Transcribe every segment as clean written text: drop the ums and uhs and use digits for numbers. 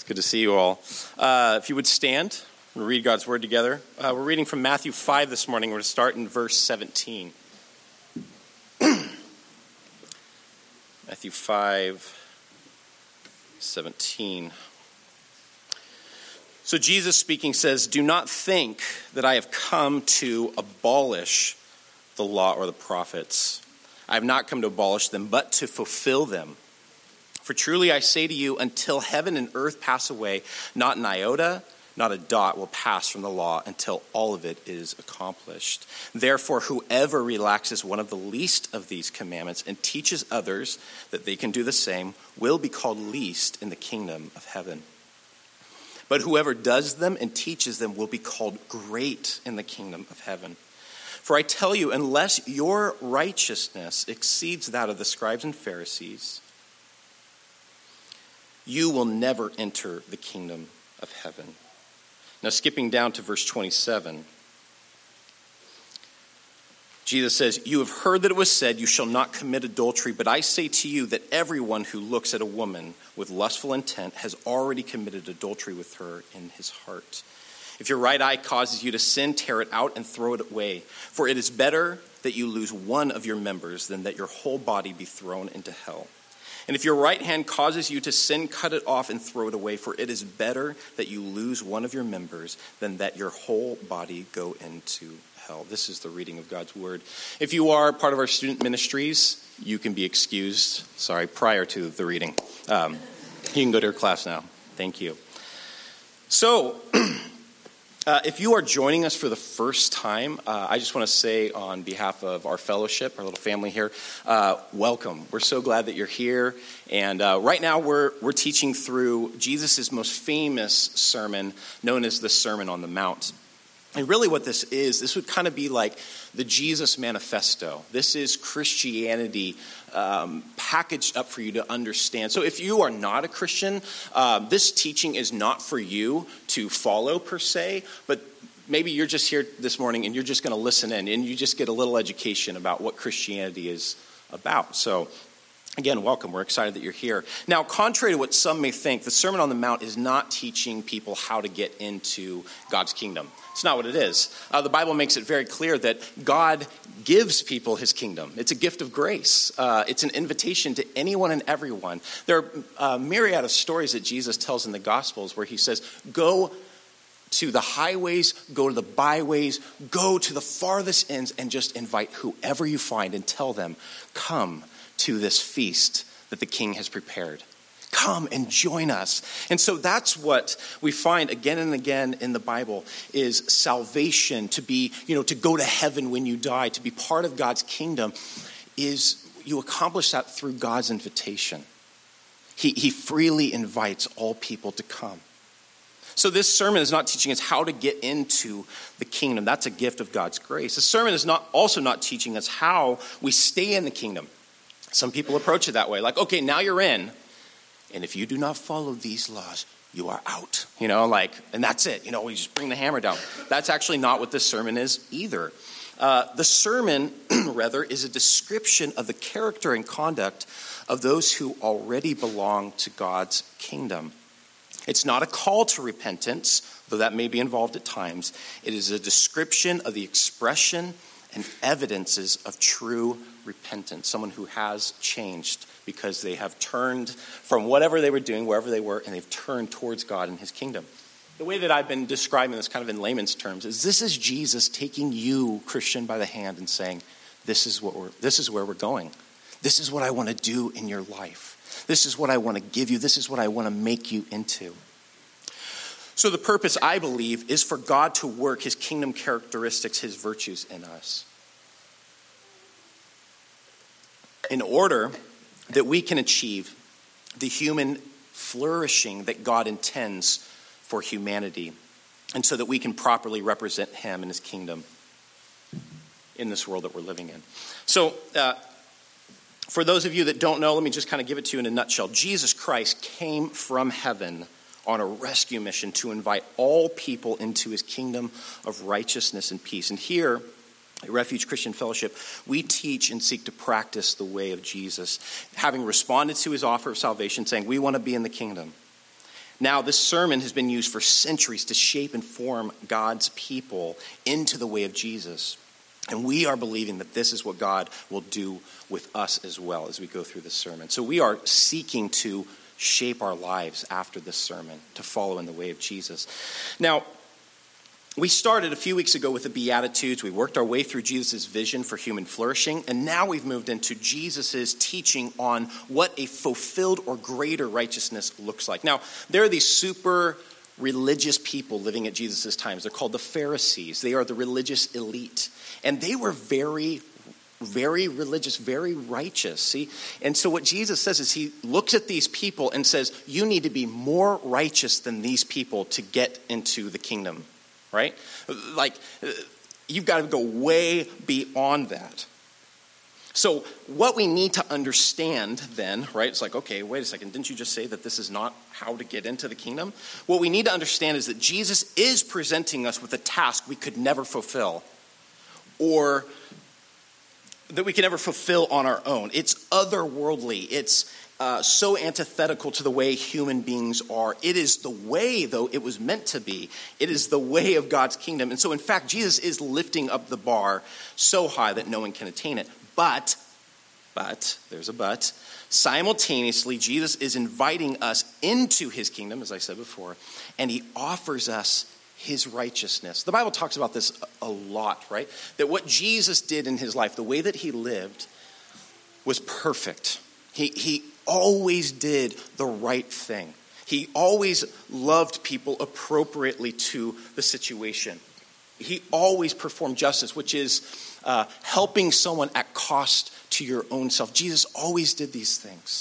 Good to see you all. If you would stand and read God's word together. We're reading from Matthew 5 this morning. We're going to start in verse 17. Matthew 5:17. So Jesus speaking says, "Do not think that I have come to abolish the law or the prophets. I have not come to abolish them, but to fulfill them. For truly I say to you, until heaven and earth pass away, not an iota, not a dot will pass from the law until all of it is accomplished. Therefore, whoever relaxes one of the least of these commandments and teaches others that they can do the same will be called least in the kingdom of heaven. But whoever does them and teaches them will be called great in the kingdom of heaven. For I tell you, unless your righteousness exceeds that of the scribes and Pharisees, you will never enter the kingdom of heaven." Now, skipping down to verse 27, Jesus says, "You have heard that it was said, 'You shall not commit adultery,' but I say to you that everyone who looks at a woman with lustful intent has already committed adultery with her in his heart. If your right eye causes you to sin, tear it out and throw it away. For it is better that you lose one of your members than that your whole body be thrown into hell. And if your right hand causes you to sin, cut it off and throw it away. For it is better that you lose one of your members than that your whole body go into hell." This is the reading of God's word. If you are part of our student ministries, you can be excused, prior to the reading. You can go to your class now. Thank you. So, if you are joining us for the first time, I just want to say on behalf of our fellowship, our little family here, welcome. We're so glad that you're here. And right now we're teaching through Jesus' most famous sermon, known as the Sermon on the Mount. And really what this would kind of be like the Jesus Manifesto. This is Christianity packaged up for you to understand. So if you are not a Christian, this teaching is not for you to follow per se, but maybe you're just here this morning and you're just going to listen in and you just get a little education about what Christianity is about. So again, welcome. We're excited that you're here. Now, contrary to what some may think, the Sermon on the Mount is not teaching people how to get into God's kingdom. It's not what it is. The Bible makes it very clear that God gives people his kingdom. It's a gift of grace. It's an invitation to anyone and everyone. There are a myriad of stories that Jesus tells in the Gospels where he says, go to the highways, go to the byways, go to the farthest ends and just invite whoever you find and tell them, come to this feast that the King has prepared. Come and join us. And so that's what we find again and again in the Bible is salvation, to be, to go to heaven when you die, to be part of God's kingdom, is you accomplish that through God's invitation. He freely invites all people to come. So this sermon is not teaching us how to get into the kingdom. That's a gift of God's grace. The sermon is also not teaching us how we stay in the kingdom. Some people approach it that way, like, okay, now you're in. And if you do not follow these laws, you are out, and that's it. We just bring the hammer down. That's actually not what this sermon is either. The sermon, rather, is a description of the character and conduct of those who already belong to God's kingdom. It's not a call to repentance, though that may be involved at times. It is a description of the expression and evidences of true repentance, someone who has changed because they have turned from whatever they were doing, wherever they were, and they've turned towards God and his kingdom. The way that I've been describing this kind of in layman's terms is this is Jesus taking you, Christian, by the hand and saying, this is where we're going. This is what I want to do in your life. This is what I want to give you. This is what I want to make you into. So the purpose, I believe, is for God to work his kingdom characteristics, his virtues in us, in order that we can achieve the human flourishing that God intends for humanity, and so that we can properly represent him and his kingdom in this world that we're living in. So, for those of you that don't know, let me just kind of give it to you in a nutshell. Jesus Christ came from heaven on a rescue mission to invite all people into his kingdom of righteousness and peace. And here at Refuge Christian Fellowship, we teach and seek to practice the way of Jesus, having responded to his offer of salvation, saying we want to be in the kingdom. Now, this sermon has been used for centuries to shape and form God's people into the way of Jesus. And we are believing that this is what God will do with us as well as we go through this sermon. So we are seeking to shape our lives after this sermon, to follow in the way of Jesus. Now, we started a few weeks ago with the Beatitudes. We worked our way through Jesus' vision for human flourishing, and now we've moved into Jesus' teaching on what a fulfilled or greater righteousness looks like. Now, there are these super religious people living at Jesus' times. They're called the Pharisees. They are the religious elite, and they were very religious, very righteous. See? And so what Jesus says is he looks at these people and says, you need to be more righteous than these people to get into the kingdom. Right? Like, you've got to go way beyond that. So what we need to understand then, right, it's like, okay, wait a second, didn't you just say that this is not how to get into the kingdom? What we need to understand is that Jesus is presenting us with a task we could never fulfill, or that we can never fulfill on our own. It's otherworldly. It's so antithetical to the way human beings are. It is the way, though, it was meant to be. It is the way of God's kingdom. And so, in fact, Jesus is lifting up the bar so high that no one can attain it. But, there's a but, simultaneously, Jesus is inviting us into his kingdom, as I said before, and he offers us his righteousness. The Bible talks about this a lot, right? That what Jesus did in his life, the way that he lived, was perfect. He always did the right thing. He always loved people appropriately to the situation. He always performed justice, which is helping someone at cost to your own self. Jesus always did these things.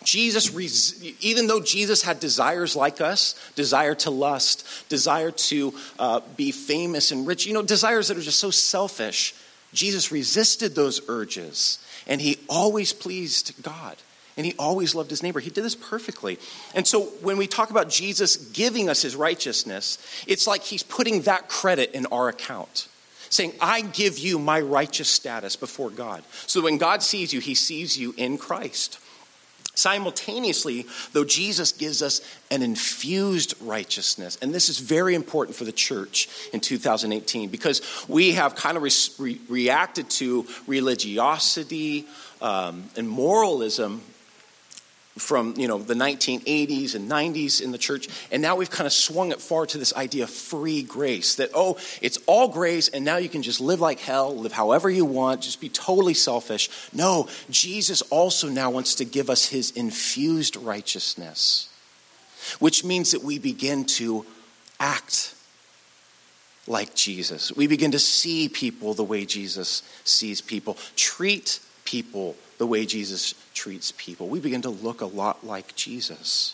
Even though Jesus had desires like us, desire to lust, desire to be famous and rich, desires that are just so selfish, Jesus resisted those urges, and he always pleased God. And he always loved his neighbor. He did this perfectly. And so when we talk about Jesus giving us his righteousness, it's like he's putting that credit in our account. Saying, I give you my righteous status before God. So when God sees you, he sees you in Christ. Simultaneously, though, Jesus gives us an infused righteousness. And this is very important for the church in 2018 because we have kind of reacted to religiosity and moralism from the 1980s and 90s in the church, and now we've kind of swung it far to this idea of free grace, that it's all grace and now you can just live like hell, live however you want, just be totally selfish. No, Jesus also now wants to give us his infused righteousness, which means that we begin to act like Jesus. We begin to see people the way Jesus sees people, treat people the way Jesus treats people. We begin to look a lot like Jesus.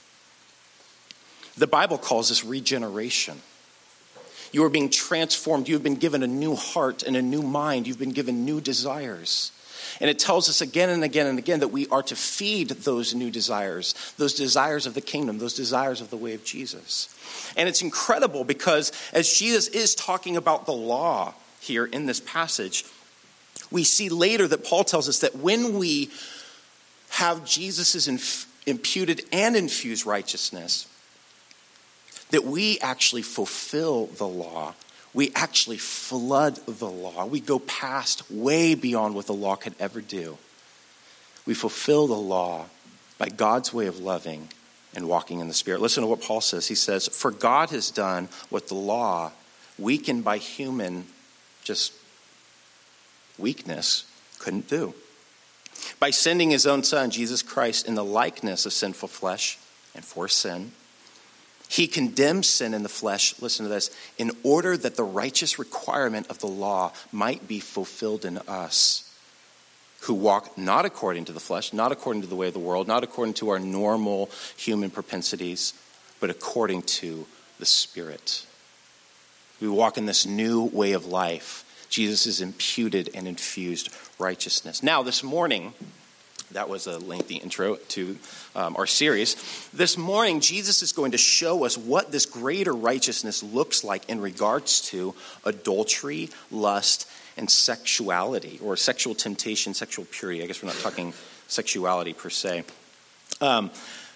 The Bible calls this regeneration. You are being transformed. You've been given a new heart and a new mind. You've been given new desires. And it tells us again and again and again that we are to feed those new desires, those desires of the kingdom, those desires of the way of Jesus. And it's incredible because as Jesus is talking about the law here in this passage, we see later that Paul tells us that when we have Jesus' imputed and infused righteousness, that we actually fulfill the law. We actually flood the law. We go past, way beyond what the law could ever do. We fulfill the law by God's way of loving and walking in the Spirit. Listen to what Paul says. He says, for God has done what the law, weakened by human just weakness, couldn't do. By sending his own son, Jesus Christ, in the likeness of sinful flesh and for sin, he condemned sin in the flesh, listen to this, in order that the righteous requirement of the law might be fulfilled in us, who walk not according to the flesh, not according to the way of the world, not according to our normal human propensities, but according to the Spirit. We walk in this new way of life. Jesus is imputed and infused righteousness. Now, this morning, that was a lengthy intro to our series. This morning, Jesus is going to show us what this greater righteousness looks like in regards to adultery, lust, and sexuality, or sexual temptation, sexual purity. I guess we're not talking sexuality per se.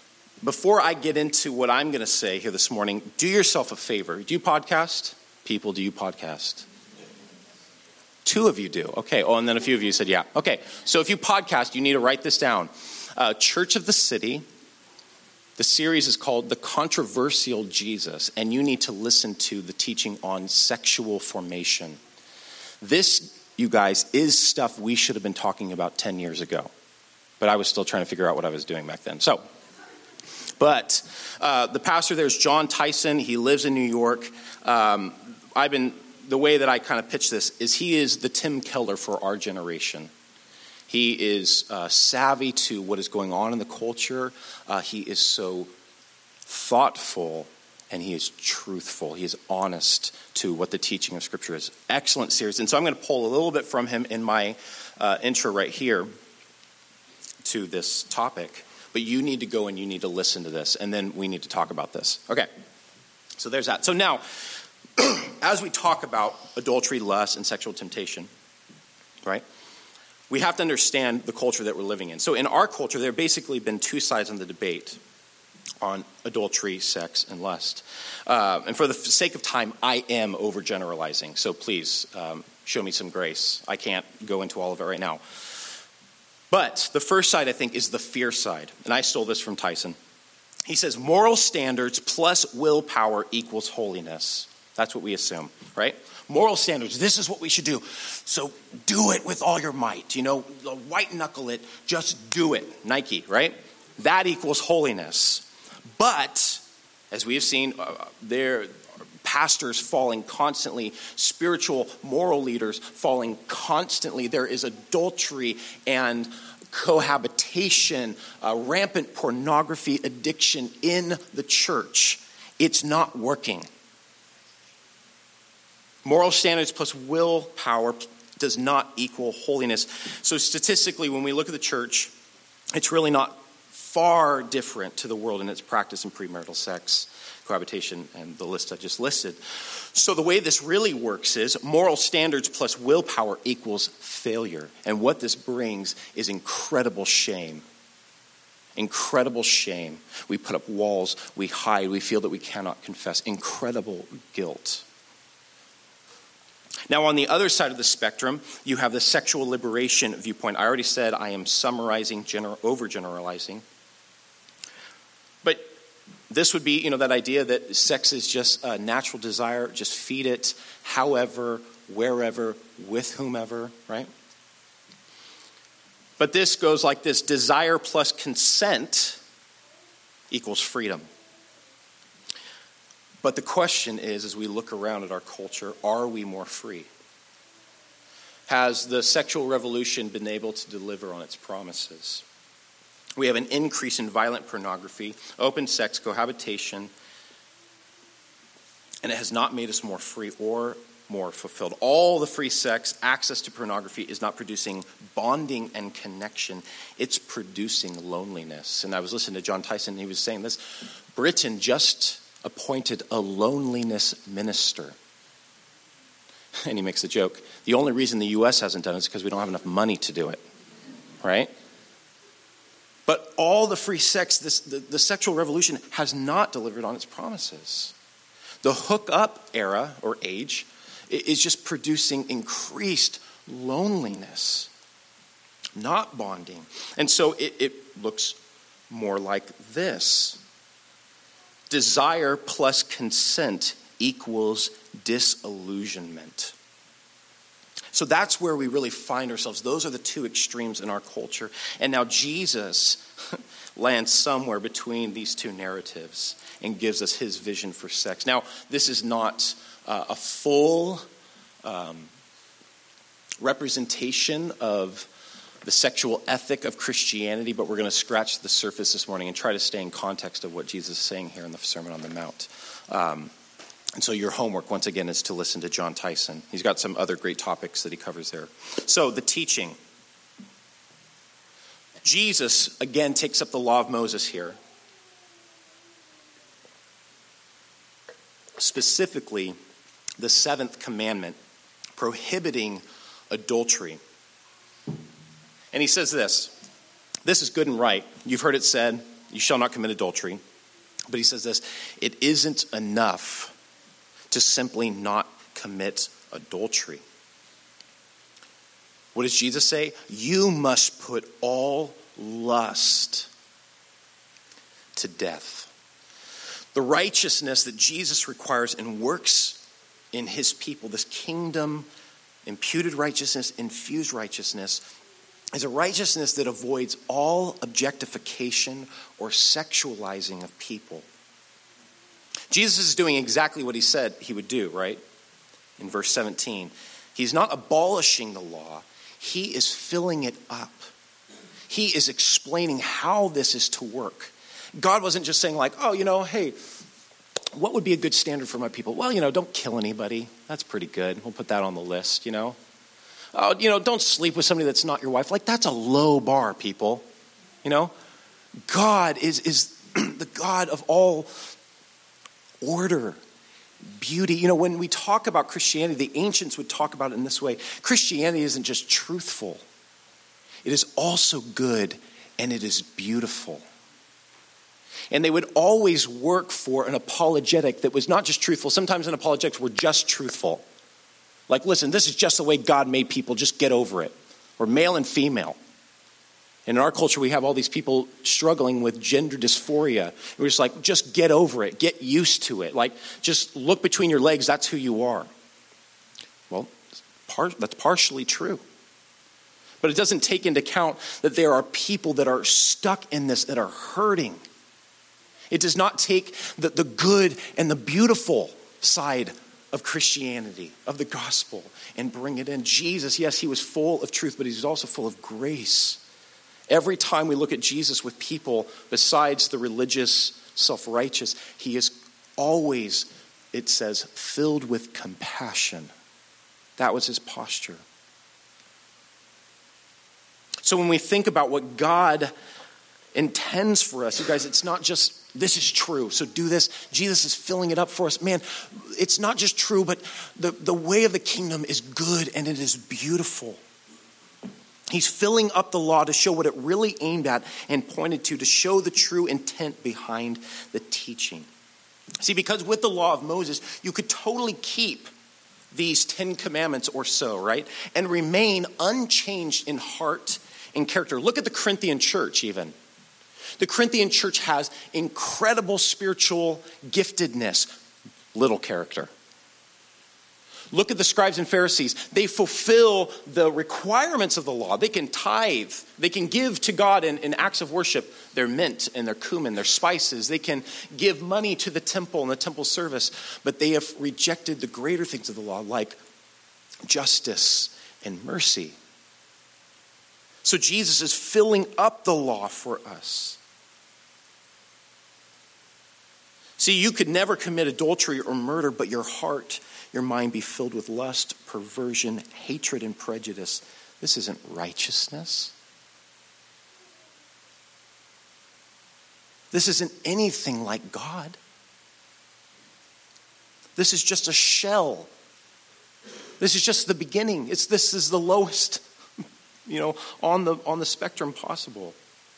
before I get into what I'm going to say here this morning, do yourself a favor. Do you podcast? People, do you podcast? 2 of you do. Okay. Oh, and then a few of you said, yeah. Okay. So if you podcast, you need to write this down. Church of the City. The series is called The Controversial Jesus, and you need to listen to the teaching on sexual formation. This, you guys, is stuff we should have been talking about 10 years ago, but I was still trying to figure out what I was doing back then. But the pastor there is John Tyson. He lives in New York. The way that I kind of pitch this is he is the Tim Keller for our generation. He is savvy to what is going on in the culture. He is so thoughtful, and he is truthful. He is honest to what the teaching of Scripture is. Excellent series. And so I'm going to pull a little bit from him in my intro right here to this topic. But you need to go and you need to listen to this, and then we need to talk about this. Okay, so there's that. So now, as we talk about adultery, lust, and sexual temptation, right? We have to understand the culture that we're living in. So in our culture, there have basically been 2 sides on the debate on adultery, sex, and lust. And for the sake of time, I am overgeneralizing. So please show me some grace. I can't go into all of it right now. But the first side, I think, is the fear side. And I stole this from Tyson. He says, moral standards plus willpower equals holiness. That's what we assume, right? Moral standards, this is what we should do. So do it with all your might. White knuckle it, just do it. Nike, right? That equals holiness. But, as we have seen, there are pastors falling constantly, spiritual, moral leaders falling constantly. There is adultery and cohabitation, rampant pornography addiction in the church. It's not working. Moral standards plus willpower does not equal holiness. So statistically, when we look at the church, it's really not far different to the world in its practice in premarital sex, cohabitation, and the list I just listed. So the way this really works is moral standards plus willpower equals failure. And what this brings is incredible shame. Incredible shame. We put up walls, we hide, we feel that we cannot confess. Incredible guilt. Now, on the other side of the spectrum, you have the sexual liberation viewpoint. I already said I am summarizing, overgeneralizing. But this would be, that idea that sex is just a natural desire, just feed it however, wherever, with whomever, right? But this goes like this: desire plus consent equals freedom. But the question is, as we look around at our culture, are we more free? Has the sexual revolution been able to deliver on its promises? We have an increase in violent pornography, open sex, cohabitation, and it has not made us more free or more fulfilled. All the free sex, access to pornography is not producing bonding and connection. It's producing loneliness. And I was listening to John Tyson, and he was saying this. Britain just appointed a loneliness minister. And he makes a joke. The only reason the U.S. hasn't done it is because we don't have enough money to do it, right? But all the free sex, the sexual revolution has not delivered on its promises. The hookup era or age is just producing increased loneliness, not bonding. And so it looks more like this. Desire plus consent equals disillusionment. So that's where we really find ourselves. Those are the 2 extremes in our culture. And now Jesus lands somewhere between these 2 narratives and gives us his vision for sex. Now, this is not a full representation of the sexual ethic of Christianity, but we're going to scratch the surface this morning and try to stay in context of what Jesus is saying here in the Sermon on the Mount. And so your homework, once again, is to listen to John Tyson. He's got some other great topics that he covers there. So the teaching. Jesus, again, takes up the law of Moses here. Specifically, the 7th commandment, prohibiting adultery. And he says this is good and right. You've heard it said, You shall not commit adultery. But he says this, it isn't enough to simply not commit adultery. What does Jesus say? You must put all lust to death. The righteousness that Jesus requires and works in his people, this kingdom, imputed righteousness, infused righteousness, is a righteousness that avoids all objectification or sexualizing of people. Jesus is doing exactly what he said he would do, right? In verse 17. He's not abolishing the law. He is filling it up. He is explaining how this is to work. God wasn't just saying like, oh, hey, what would be a good standard for my people? Well, don't kill anybody. That's pretty good. We'll put that on the list, Oh, don't sleep with somebody that's not your wife. Like, that's a low bar, people. God is the God of all order, beauty. When we talk about Christianity, the ancients would talk about it in this way. Christianity isn't just truthful. It is also good, and it is beautiful. And they would always work for an apologetic that was not just truthful. Sometimes an apologetics were just truthful. Like, listen, this is just the way God made people. Just get over it. Or male and female. And in our culture, we have all these people struggling with gender dysphoria. We're just like, just get over it. Get used to it. Like, just look between your legs. That's who you are. Well, that's partially true. But it doesn't take into account that there are people that are stuck in this, that are hurting. It does not take the good and the beautiful side of Christianity, of the gospel, and bring it in. Jesus, yes, he was full of truth, but he's also full of grace. Every time we look at Jesus with people, besides the religious, self-righteous, he is always, it says, filled with compassion. That was his posture. So when we think about what God intends for us, you guys, it's not just, this is true, so do this. Jesus is filling it up for us. Man, it's not just true, but the way of the kingdom is good and it is beautiful. He's filling up the law to show what it really aimed at and pointed to show the true intent behind the teaching. See, because with the law of Moses, you could totally keep these 10 commandments or so, right? And remain unchanged in heart and character. Look at the Corinthian church even. The Corinthian church has incredible spiritual giftedness, little character. Look at the scribes and Pharisees. They fulfill the requirements of the law. They can tithe. They can give to God in acts of worship their mint and their cumin, their spices. They can give money to the temple and the temple service. But they have rejected the greater things of the law, like justice and mercy. So Jesus is filling up the law for us. See, you could never commit adultery or murder, but your heart, your mind be filled with lust, perversion, hatred, and prejudice. This isn't righteousness. This isn't anything like God. This is just a shell. This is just the beginning. This is the lowest, on the spectrum possible.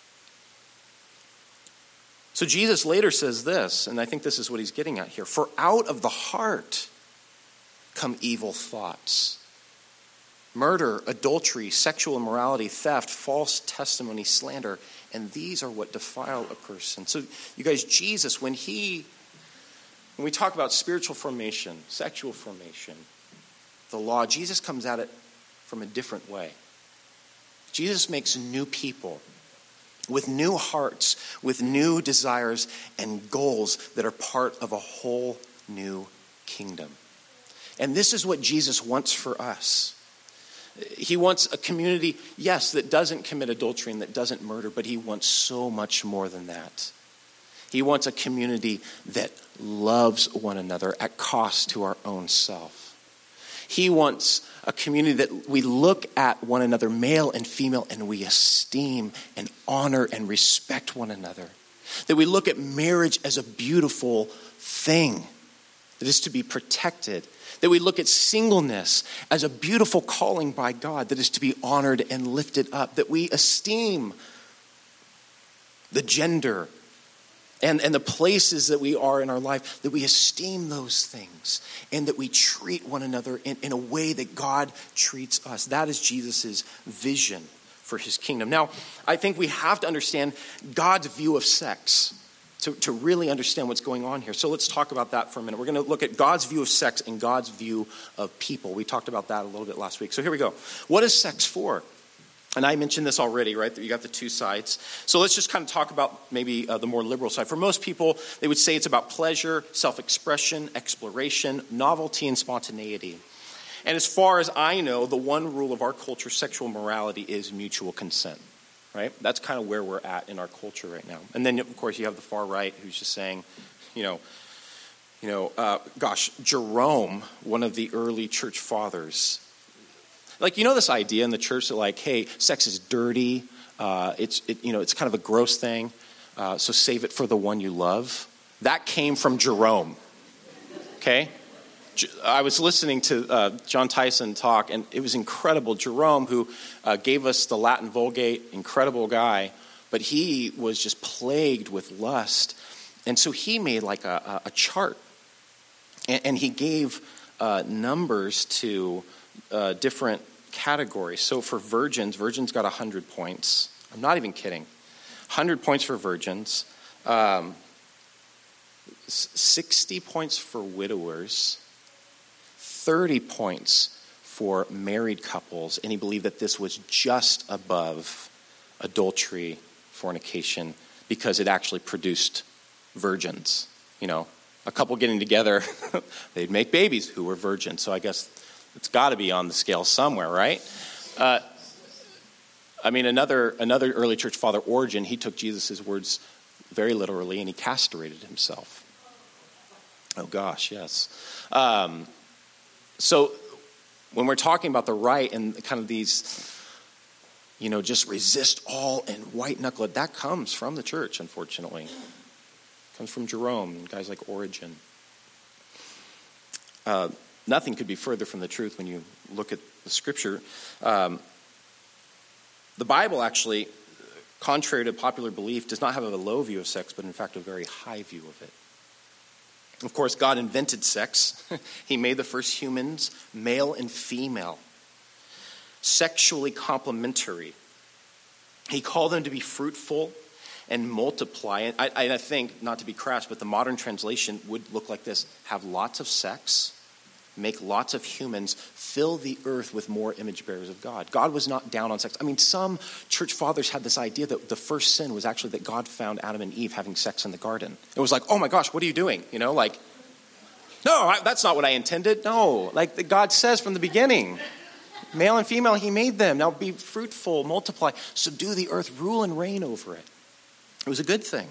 So Jesus later says this, and I think this is what he's getting at here. For out of the heart come evil thoughts. Murder, adultery, sexual immorality, theft, false testimony, slander. And these are what defile a person. So you guys, Jesus, when we talk about spiritual formation, sexual formation, the law, Jesus comes at it from a different way. Jesus makes new people with new hearts, with new desires and goals that are part of a whole new kingdom. And this is what Jesus wants for us. He wants a community, yes, that doesn't commit adultery and that doesn't murder, but he wants so much more than that. He wants a community that loves one another at cost to our own self. He wants a community that we look at one another, male and female, and we esteem and honor and respect one another. That we look at marriage as a beautiful thing that is to be protected. That we look at singleness as a beautiful calling by God that is to be honored and lifted up. That we esteem the gender and the places that we are in our life, that we esteem those things and that we treat one another in a way that God treats us. That is Jesus' vision for his kingdom. Now, I think we have to understand God's view of sex to really understand what's going on here. So let's talk about that for a minute. We're going to look at God's view of sex and God's view of people. We talked about that a little bit last week. So here we go. What is sex for? And I mentioned this already, right? That you got the two sides. So let's just kind of talk about maybe the more liberal side. For most people, they would say it's about pleasure, self-expression, exploration, novelty, and spontaneity. And as far as I know, the one rule of our culture, sexual morality, is mutual consent. Right? That's kind of where we're at in our culture right now. And then, of course, you have the far right who's just saying, Jerome, one of the early church fathers, this idea in the church that hey, sex is dirty. It's kind of a gross thing. So save it for the one you love. That came from Jerome. Okay? I was listening to John Tyson talk, and it was incredible. Jerome, who gave us the Latin Vulgate, incredible guy, but he was just plagued with lust. And so he made a chart, and he gave numbers to different categories. So for virgins got 100 points. I'm not even kidding. 100 points for virgins, 60 points for widowers, 30 points for married couples, and he believed that this was just above adultery, fornication, because it actually produced virgins. A couple getting together, they'd make babies who were virgins. So I guess it's got to be on the scale somewhere, right? Another early church father, Origen, he took Jesus' words very literally, and he castrated himself. Oh gosh, yes. So when we're talking about the right and kind of these, just resist all and white knuckle it, that comes from the church, unfortunately. It comes from Jerome and guys like Origen. Nothing could be further from the truth when you look at the scripture. The Bible actually, contrary to popular belief, does not have a low view of sex, but in fact a very high view of it. Of course, God invented sex. He made the first humans male and female, sexually complementary. He called them to be fruitful and multiply. And I think, not to be crass, but the modern translation would look like this: have lots of sex, make lots of humans, fill the earth with more image bearers of God. God was not down on sex. Some church fathers had this idea that the first sin was actually that God found Adam and Eve having sex in the garden. It was like, oh my gosh, what are you doing? No, that's not what I intended. No, God says from the beginning, male and female, he made them. Now be fruitful, multiply, subdue the earth, rule and reign over it. It was a good thing.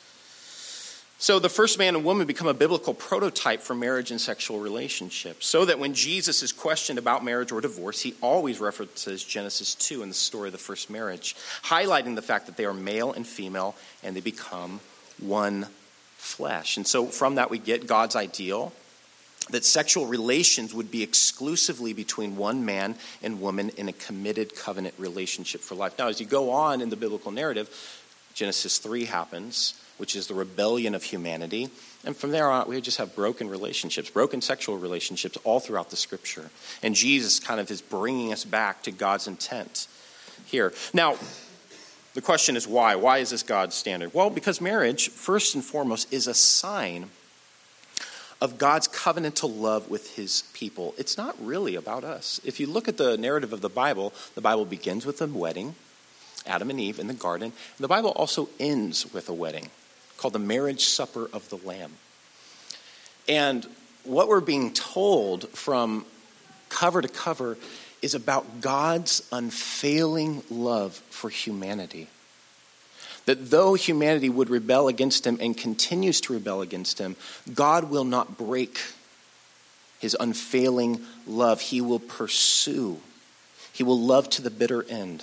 So the first man and woman become a biblical prototype for marriage and sexual relationships, so that when Jesus is questioned about marriage or divorce, he always references Genesis 2 in the story of the first marriage, highlighting the fact that they are male and female and they become one flesh. And so from that we get God's ideal that sexual relations would be exclusively between one man and woman in a committed covenant relationship for life. Now, as you go on in the biblical narrative, Genesis 3 happens, which is the rebellion of humanity. And from there on, we just have broken relationships, broken sexual relationships all throughout the scripture. And Jesus kind of is bringing us back to God's intent here. Now, the question is why? Why is this God's standard? Well, because marriage, first and foremost, is a sign of God's covenantal love with his people. It's not really about us. If you look at the narrative of the Bible begins with a wedding, Adam and Eve in the garden. And the Bible also ends with a wedding called the marriage supper of the Lamb. And what we're being told from cover to cover is about God's unfailing love for humanity. That though humanity would rebel against him and continues to rebel against him, God will not break his unfailing love. He will pursue. He will love to the bitter end.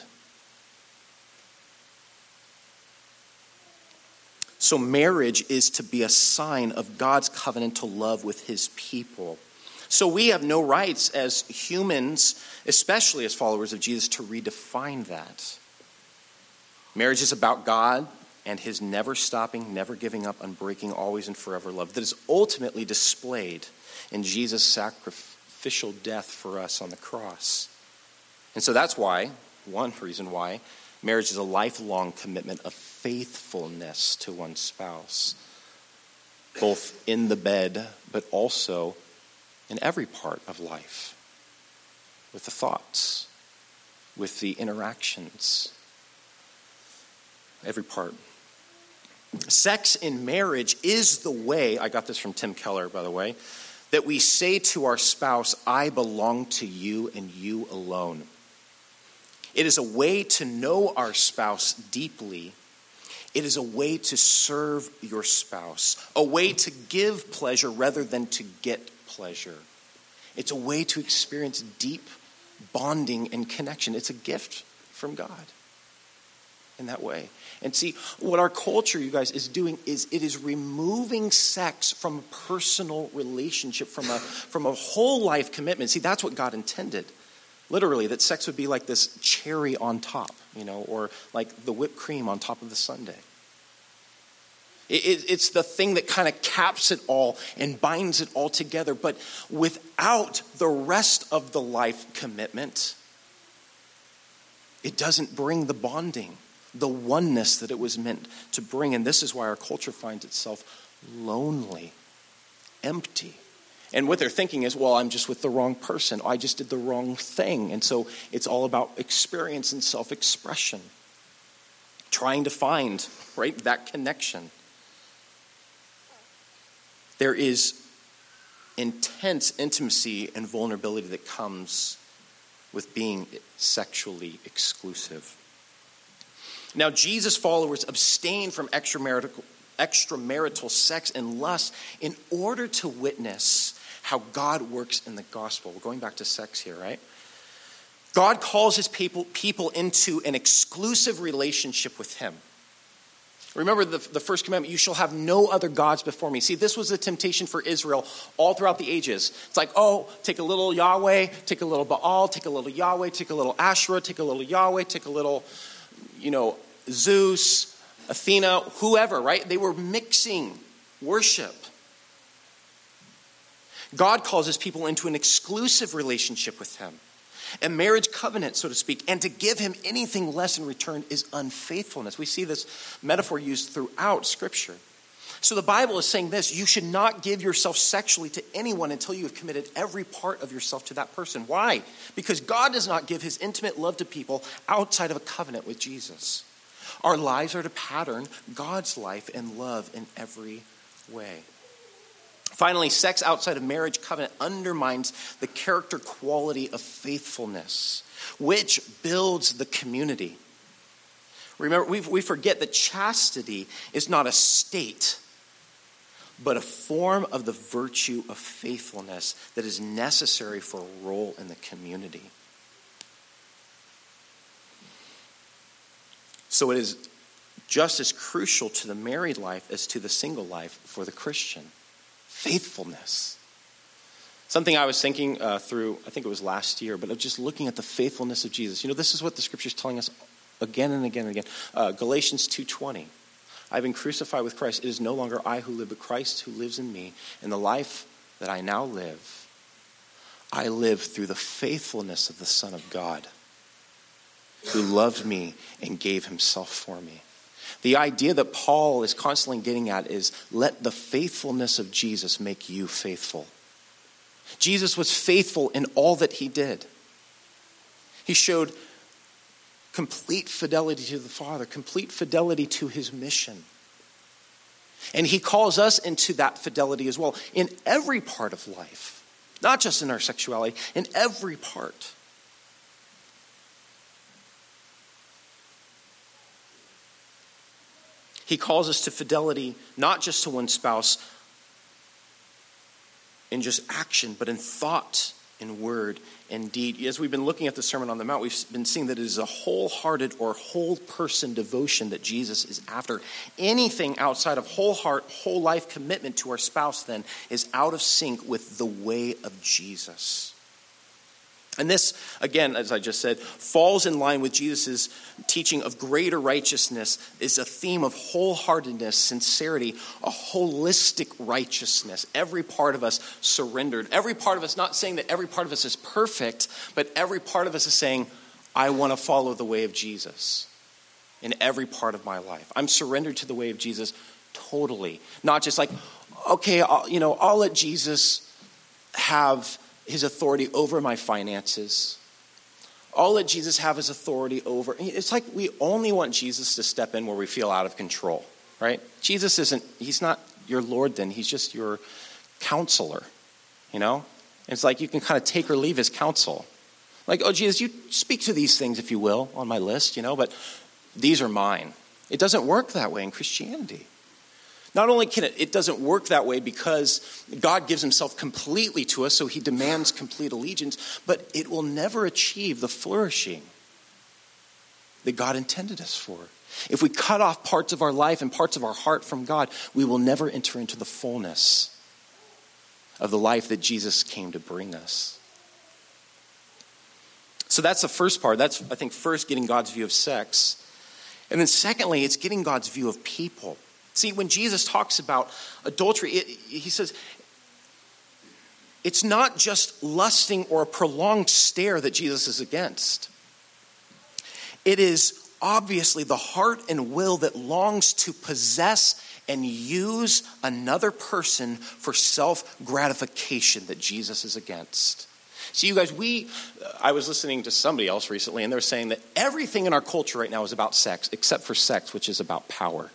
So marriage is to be a sign of God's covenantal love with his people. So we have no rights as humans, especially as followers of Jesus, to redefine that. Marriage is about God and his never stopping, never giving up, unbreaking, always and forever love that is ultimately displayed in Jesus' sacrificial death for us on the cross. And so that's why, one reason why, marriage is a lifelong commitment of faithfulness to one's spouse, both in the bed, but also in every part of life, with the thoughts, with the interactions, every part. Sex in marriage is the way, I got this from Tim Keller, by the way, that we say to our spouse, I belong to you and you alone. It is a way to know our spouse deeply. It is a way to serve your spouse, a way to give pleasure rather than to get pleasure. It's a way to experience deep bonding and connection. It's a gift from God in that way. And see, what our culture, you guys, is doing is it is removing sex from a personal relationship, from a whole life commitment. See, that's what God intended. Literally, that sex would be like this cherry on top, or like the whipped cream on top of the sundae. It's the thing that kind of caps it all and binds it all together. But without the rest of the life commitment, it doesn't bring the bonding, the oneness that it was meant to bring. And this is why our culture finds itself lonely, empty. And what they're thinking is, well, I'm just with the wrong person. I just did the wrong thing. And so it's all about experience and self-expression. Trying to find, right, that connection. There is intense intimacy and vulnerability that comes with being sexually exclusive. Now, Jesus' followers abstain from extramarital sex and lust in order to witness how God works in the gospel. We're going back to sex here, right? God calls his people into an exclusive relationship with him. Remember the first commandment, you shall have no other gods before me. See, this was a temptation for Israel all throughout the ages. It's like, take a little Yahweh, take a little Baal, take a little Yahweh, take a little Asherah, take a little Yahweh, take a little, Zeus, Athena, whoever, right? They were mixing worship. God calls his people into an exclusive relationship with him. A marriage covenant, so to speak, and to give him anything less in return is unfaithfulness. We see this metaphor used throughout Scripture. So the Bible is saying this: you should not give yourself sexually to anyone until you have committed every part of yourself to that person. Why? Because God does not give his intimate love to people outside of a covenant with Jesus. Our lives are to pattern God's life and love in every way. Finally, sex outside of marriage covenant undermines the character quality of faithfulness, which builds the community. Remember, we forget that chastity is not a state, but a form of the virtue of faithfulness that is necessary for a role in the community. So it is just as crucial to the married life as to the single life for the Christian. Faithfulness. Something I was thinking through, I think it was last year, but just looking at the faithfulness of Jesus. This is what the Scripture is telling us again and again and again. Galatians 2:20. I've been crucified with Christ. It is no longer I who live, but Christ who lives in me. And the life that I now live, I live through the faithfulness of the Son of God, who loved me and gave himself for me. The idea that Paul is constantly getting at is, let the faithfulness of Jesus make you faithful. Jesus was faithful in all that he did. He showed complete fidelity to the Father, complete fidelity to his mission. And he calls us into that fidelity as well in every part of life, not just in our sexuality, in every part. He calls us to fidelity, not just to one spouse in just action, but in thought, in word, and deed. As we've been looking at the Sermon on the Mount, we've been seeing that it is a wholehearted or whole person devotion that Jesus is after. Anything outside of whole heart, whole life commitment to our spouse then is out of sync with the way of Jesus. And this, again, as I just said, falls in line with Jesus' teaching of greater righteousness, is a theme of wholeheartedness, sincerity, a holistic righteousness. Every part of us surrendered. Every part of us, not saying that every part of us is perfect, but every part of us is saying, I want to follow the way of Jesus in every part of my life. I'm surrendered to the way of Jesus totally. Not just like, okay, I'll let Jesus have his authority over my finances. I'll let Jesus have his authority over. It's like we only want Jesus to step in where we feel out of control, right? He's not your Lord then. He's just your counselor, It's like you can kind of take or leave his counsel. Like, oh, Jesus, you speak to these things, if you will, on my list, but these are mine. It doesn't work that way in Christianity. Not only can it doesn't work that way because God gives himself completely to us, so he demands complete allegiance, but it will never achieve the flourishing that God intended us for. If we cut off parts of our life and parts of our heart from God, we will never enter into the fullness of the life that Jesus came to bring us. So that's the first part. That's, I think, first getting God's view of sex. And then secondly, it's getting God's view of people. See, when Jesus talks about adultery, he says, it's not just lusting or a prolonged stare that Jesus is against. It is obviously the heart and will that longs to possess and use another person for self-gratification that Jesus is against. See, you guys, I was listening to somebody else recently, and they're saying that everything in our culture right now is about sex, except for sex, which is about power.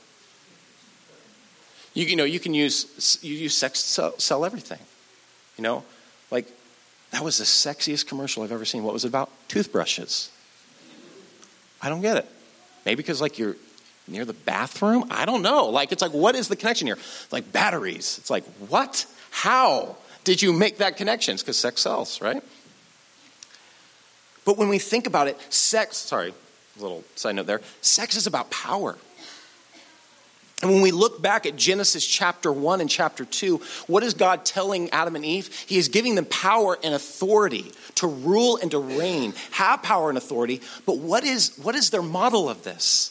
You can use sex to sell everything. Like that was the sexiest commercial I've ever seen. What was it about? Toothbrushes. I don't get it. Maybe because like you're near the bathroom? I don't know. Like it's like, what is the connection here? Like batteries. It's like, what? How did you make that connection? It's because sex sells, right? But when we think about it, a little side note there, sex is about power. And when we look back at Genesis chapter 1 and chapter 2, what is God telling Adam and Eve? He is giving them power and authority to rule and to reign, have power and authority. But what is their model of this?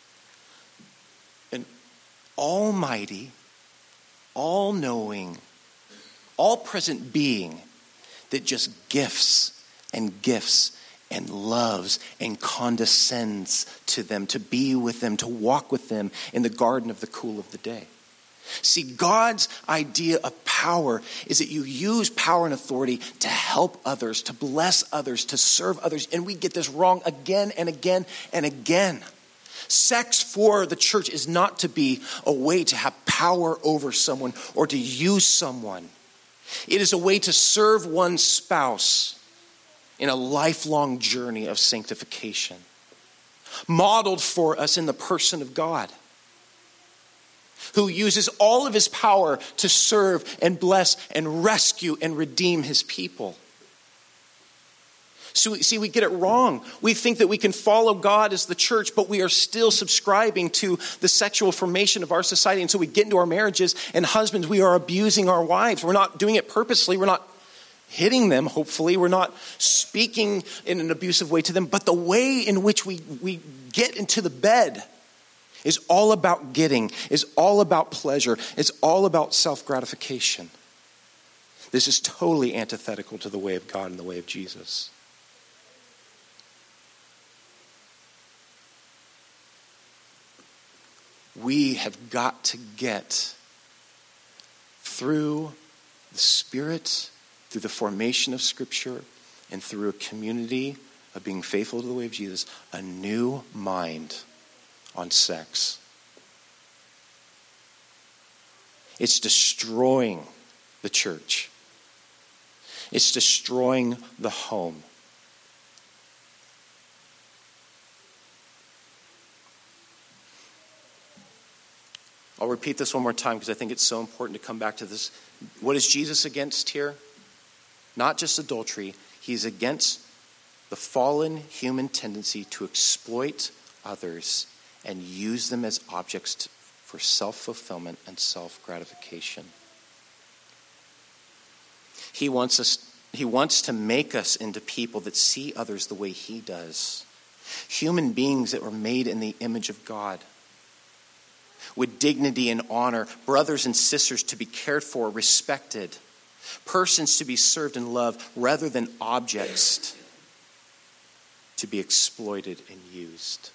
An almighty, all-knowing, all-present being that just gifts and gifts and loves and condescends to them, to be with them, to walk with them in the garden of the cool of the day. See, God's idea of power is that you use power and authority to help others, to bless others, to serve others. And we get this wrong again and again and again. Sex for the church is not to be a way to have power over someone or to use someone. It is a way to serve one's spouse in a lifelong journey of sanctification, modeled for us in the person of God, who uses all of his power to serve and bless and rescue and redeem his people. So we get it wrong. We think that we can follow God as the church, but we are still subscribing to the sexual formation of our society. And so we get into our marriages, and husbands, we are abusing our wives. We're not doing it purposely. We're not hitting them, hopefully. We're not speaking in an abusive way to them. But the way in which we get into the bed is all about getting, is all about pleasure, is all about self-gratification. This is totally antithetical to the way of God and the way of Jesus. We have got to get through the Spirit, through the formation of Scripture, and through a community of being faithful to the way of Jesus, a new mind on sex. It's destroying the church. It's destroying the home. I'll repeat this one more time because I think it's so important to come back to this. What is Jesus against here? Not just adultery. He's against the fallen human tendency to exploit others and use them as objects for self-fulfillment and self-gratification. He wants us He wants to make us into people that see others the way he does. Human beings that were made in the image of God, with dignity and honor, brothers and sisters to be cared for, respected, persons to be served and loved rather than objects to be exploited and used.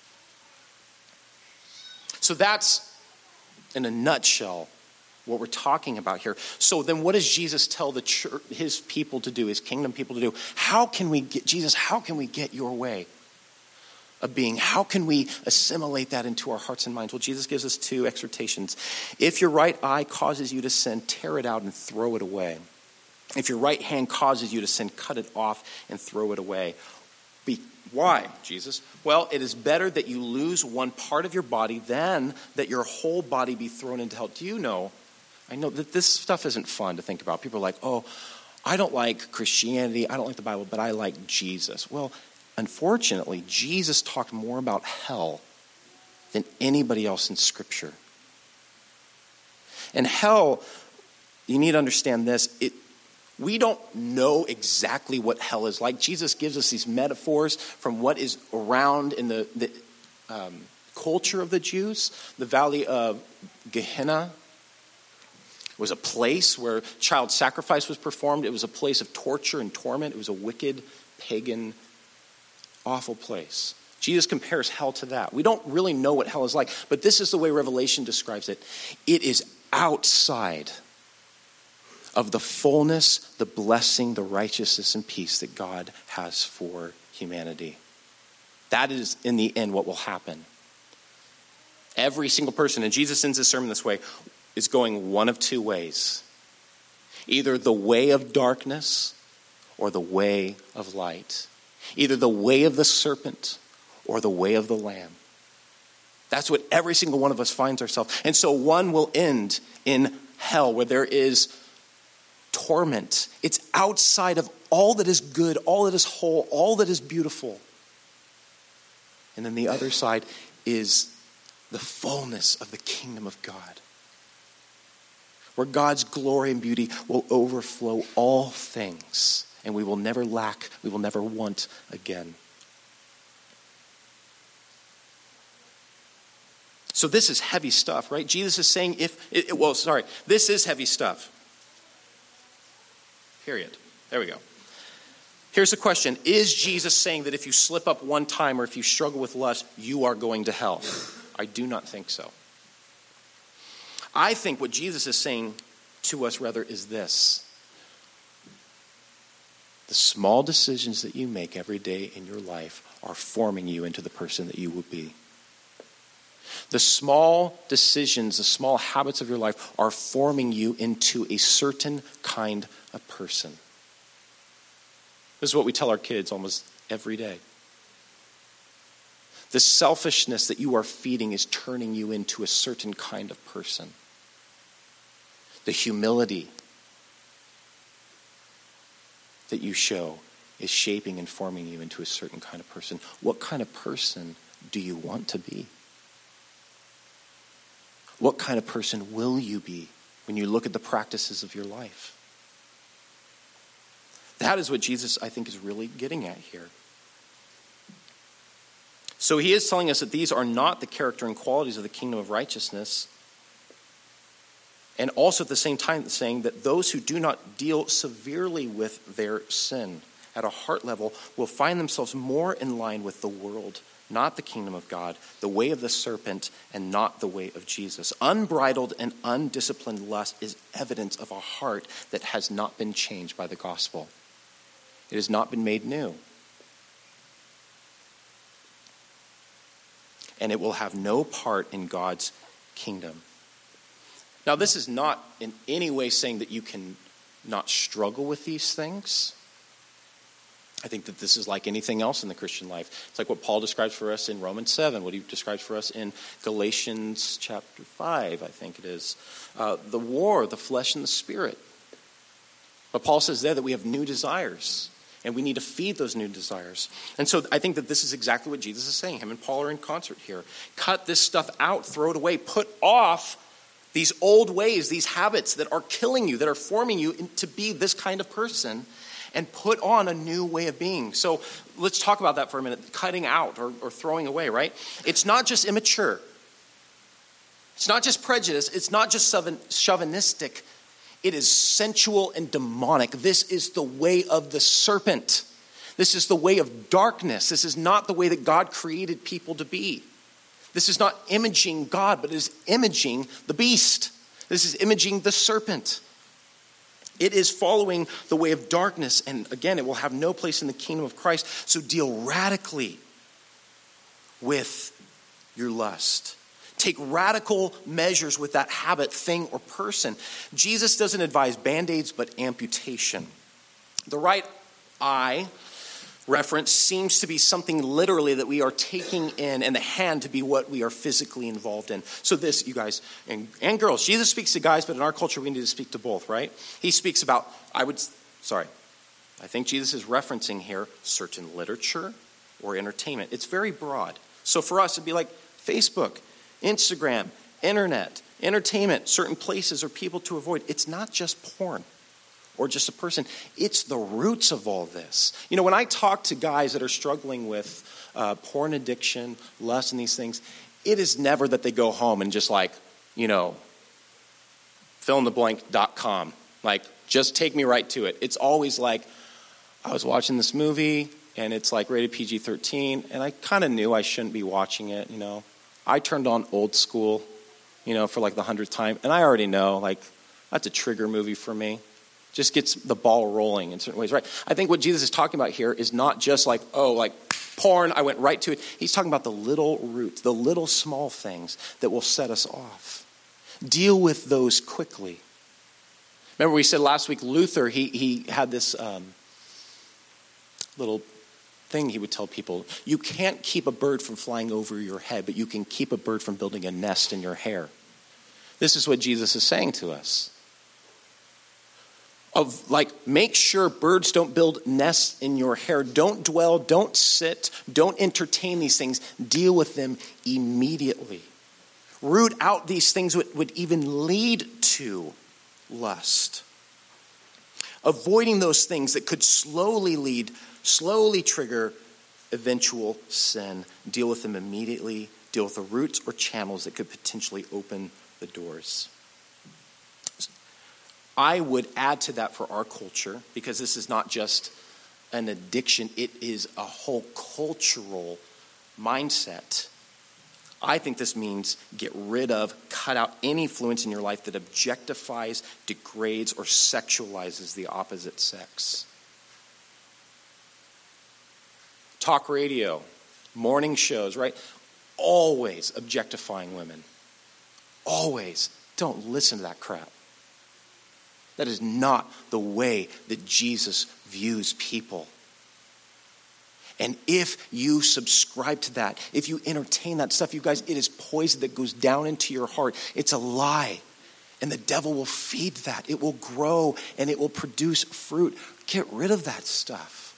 So that's, in a nutshell, what we're talking about here. So then what does Jesus tell the church, his people to do, his kingdom people to do? How can we get your way of being? How can we assimilate that into our hearts and minds? Well, Jesus gives us 2 exhortations. If your right eye causes you to sin, tear it out and throw it away. If your right hand causes you to sin, cut it off and throw it away. Why, Jesus? Well, it is better that you lose one part of your body than that your whole body be thrown into hell. Do you know? I know that this stuff isn't fun to think about. People are like, oh, I don't like Christianity, I don't like the Bible, but I like Jesus. Well, unfortunately, Jesus talked more about hell than anybody else in Scripture. And hell, you need to understand this, we don't know exactly what hell is like. Jesus gives us these metaphors from what is around in the culture of the Jews. The valley of Gehenna was a place where child sacrifice was performed. It was a place of torture and torment. It was a wicked, pagan, awful place. Jesus compares hell to that. We don't really know what hell is like, but this is the way Revelation describes it. It is outside of the fullness, the blessing, the righteousness, and peace that God has for humanity. That is, in the end, what will happen. Every single person, and Jesus ends his sermon this way, is going one of 2 ways. Either the way of darkness or the way of light. Either the way of the serpent or the way of the Lamb. That's what every single one of us finds ourselves. And so one will end in hell where there is torment. It's outside of all that is good, all that is whole, all that is beautiful. And then the other side is the fullness of the kingdom of God, where God's glory and beauty will overflow all things, and we will never lack, we will never want again. So this is heavy stuff, right? Jesus is saying this is heavy stuff. Period. There we go. Here's the question. Is Jesus saying that if you slip up one time or if you struggle with lust, you are going to hell? I do not think so. I think what Jesus is saying to us rather is this. The small decisions that you make every day in your life are forming you into the person that you will be. The small decisions, the small habits of your life are forming you into a certain kind of person. This is what we tell our kids almost every day. The selfishness that you are feeding is turning you into a certain kind of person. The humility that you show is shaping and forming you into a certain kind of person. What kind of person do you want to be? What kind of person will you be when you look at the practices of your life? That is what Jesus, I think, is really getting at here. So he is telling us that these are not the character and qualities of the kingdom of righteousness. And also at the same time saying that those who do not deal severely with their sin at a heart level will find themselves more in line with the world, not the kingdom of God, the way of the serpent and not the way of Jesus. Unbridled and undisciplined lust is evidence of a heart that has not been changed by the gospel. It has not been made new. And it will have no part in God's kingdom. Now, this is not in any way saying that you can not struggle with these things. I think that this is like anything else in the Christian life. It's like what Paul describes for us in Romans 7, what he describes for us in Galatians chapter 5, I think it is. The war, the flesh and the spirit. But Paul says there that we have new desires, and we need to feed those new desires. And so I think that this is exactly what Jesus is saying. Him and Paul are in concert here. Cut this stuff out, throw it away, put off These old ways, these habits that are killing you, that are forming you to be this kind of person, and put on a new way of being. So let's talk about that for a minute. Cutting out or throwing away, right? It's not just immature. It's not just prejudice. It's not just chauvinistic. It is sensual and demonic. This is the way of the serpent. This is the way of darkness. This is not the way that God created people to be. This is not imaging God, but it is imaging the beast. This is imaging the serpent. It is following the way of darkness. And again, it will have no place in the kingdom of Christ. So deal radically with your lust. Take radical measures with that habit, thing, or person. Jesus doesn't advise band-aids, but amputation. The right eye reference seems to be something literally that we are taking in, and the hand to be what we are physically involved in. So this, you guys, and girls, Jesus speaks to guys, but in our culture we need to speak to both, right? He speaks about, I think Jesus is referencing here certain literature or entertainment. It's very broad. So for us, it'd be like Facebook, Instagram, internet, entertainment, certain places or people to avoid. It's not just porn or just a person. It's the roots of all this. You know, when I talk to guys that are struggling with porn addiction, lust, and these things, it is never that they go home and just like, you know, fillinthe-blank.com. Like, just take me right to it. It's always like, I was watching this movie, and it's like rated PG-13, and I kind of knew I shouldn't be watching it, you know. I turned on Old School, you know, for like the 100th time, and I already know, like, that's a trigger movie for me. Just gets the ball rolling in certain ways, right? I think what Jesus is talking about here is not just like, oh, like porn, I went right to it. He's talking about the little roots, the little small things that will set us off. Deal with those quickly. Remember we said last week, Luther, he had this little thing he would tell people. You can't keep a bird from flying over your head, but you can keep a bird from building a nest in your hair. This is what Jesus is saying to us. Of like, make sure birds don't build nests in your hair. Don't dwell, don't sit, don't entertain these things. Deal with them immediately. Root out these things that would even lead to lust. Avoiding those things that could slowly trigger eventual sin. Deal with them immediately. Deal with the roots or channels that could potentially open the doors. I would add to that for our culture, because this is not just an addiction, it is a whole cultural mindset. I think this means get rid of, cut out any influence in your life that objectifies, degrades, or sexualizes the opposite sex. Talk radio, morning shows, right? Always objectifying women. Always. Don't listen to that crap. That is not the way that Jesus views people. And if you subscribe to that, if you entertain that stuff, you guys, it is poison that goes down into your heart. It's a lie. And the devil will feed that. It will grow and it will produce fruit. Get rid of that stuff.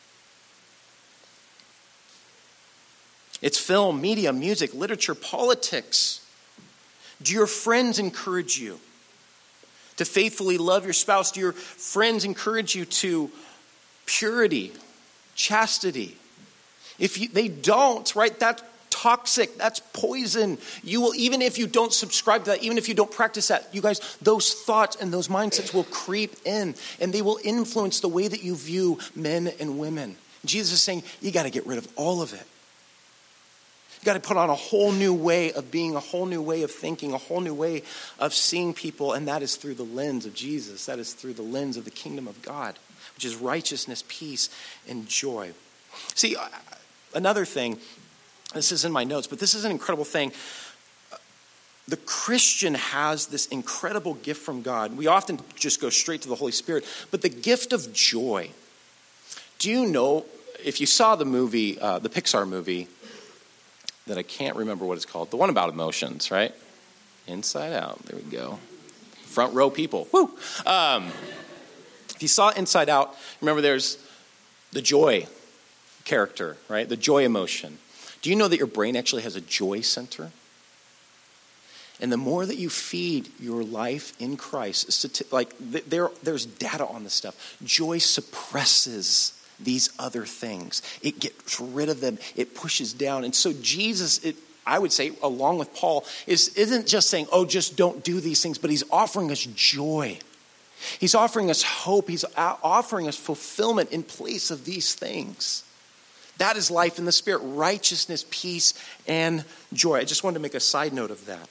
It's film, media, music, literature, politics. Do your friends encourage you to faithfully love your spouse? Do your friends encourage you to purity, chastity? If they don't, right, that's toxic, that's poison. You will, even if you don't subscribe to that, even if you don't practice that, you guys, those thoughts and those mindsets will creep in, and they will influence the way that you view men and women. Jesus is saying, you got to get rid of all of it. You got to put on a whole new way of being, a whole new way of thinking, a whole new way of seeing people, and that is through the lens of Jesus. That is through the lens of the kingdom of God, which is righteousness, peace, and joy. See, another thing, this is in my notes, but this is an incredible thing. The Christian has this incredible gift from God. We often just go straight to the Holy Spirit, but the gift of joy. Do you know, if you saw the movie, the Pixar movie, that I can't remember what it's called. The one about emotions, right? Inside Out. There we go. Front row people. Woo! If you saw Inside Out, remember there's the joy character, right? The joy emotion. Do you know that your brain actually has a joy center? And the more that you feed your life in Christ, there's data on this stuff. Joy suppresses these other things. It gets rid of them. It pushes down. And so Jesus, I would say, along with Paul, isn't just saying, oh, just don't do these things, but he's offering us joy. He's offering us hope. He's offering us fulfillment in place of these things. That is life in the Spirit, righteousness, peace, and joy. I just wanted to make a side note of that.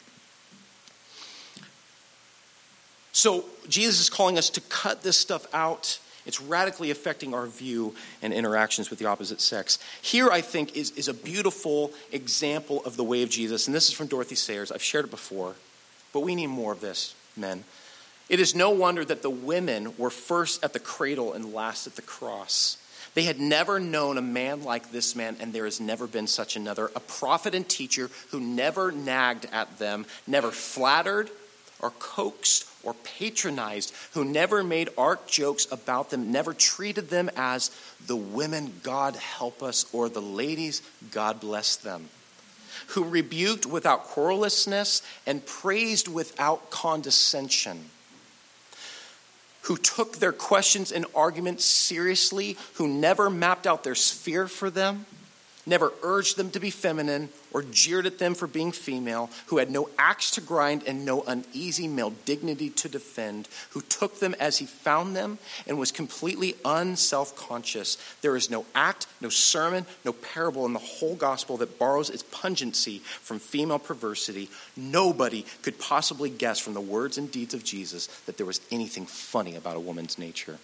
So Jesus is calling us to cut this stuff out. It's radically affecting our view and interactions with the opposite sex. Here, I think, is a beautiful example of the way of Jesus. And this is from Dorothy Sayers. I've shared it before, but we need more of this, men. It is no wonder that the women were first at the cradle and last at the cross. They had never known a man like this man, and there has never been such another. A prophet and teacher who never nagged at them, never flattered or coaxed or patronized, who never made art jokes about them, never treated them as the women, God help us, or the ladies, God bless them, who rebuked without querulousness and praised without condescension, who took their questions and arguments seriously, who never mapped out their sphere for them, never urged them to be feminine or jeered at them for being female, who had no axe to grind and no uneasy male dignity to defend, who took them as he found them and was completely unself-conscious. There is no act, no sermon, no parable in the whole gospel that borrows its pungency from female perversity. Nobody could possibly guess from the words and deeds of Jesus that there was anything funny about a woman's nature.